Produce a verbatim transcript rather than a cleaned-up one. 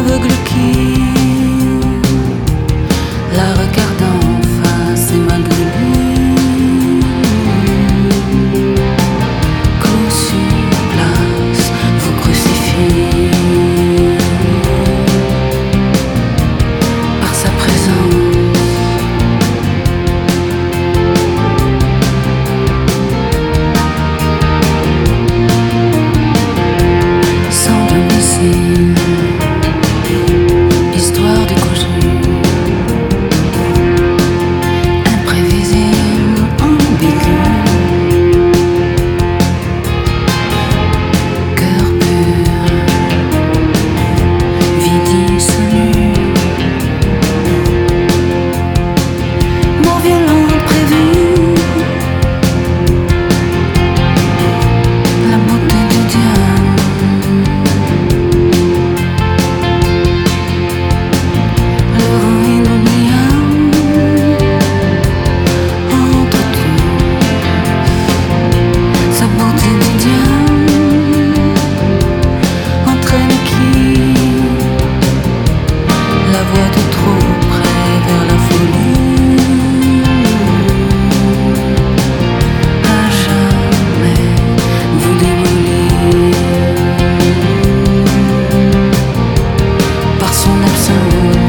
aveugle qui la regarde en face et malgré lui coup sur place vous crucifie par sa présence. Sans domicile, histoire de conjure, imprévisible, ambiguë, cœur pur, vie dissolue, mort violente prévue, la beauté du diable, l'heure inoubliable entre tous, sa beauté du diable entraîne qui la voit de trop près vers la folie. À jamais vous démolir par son absence.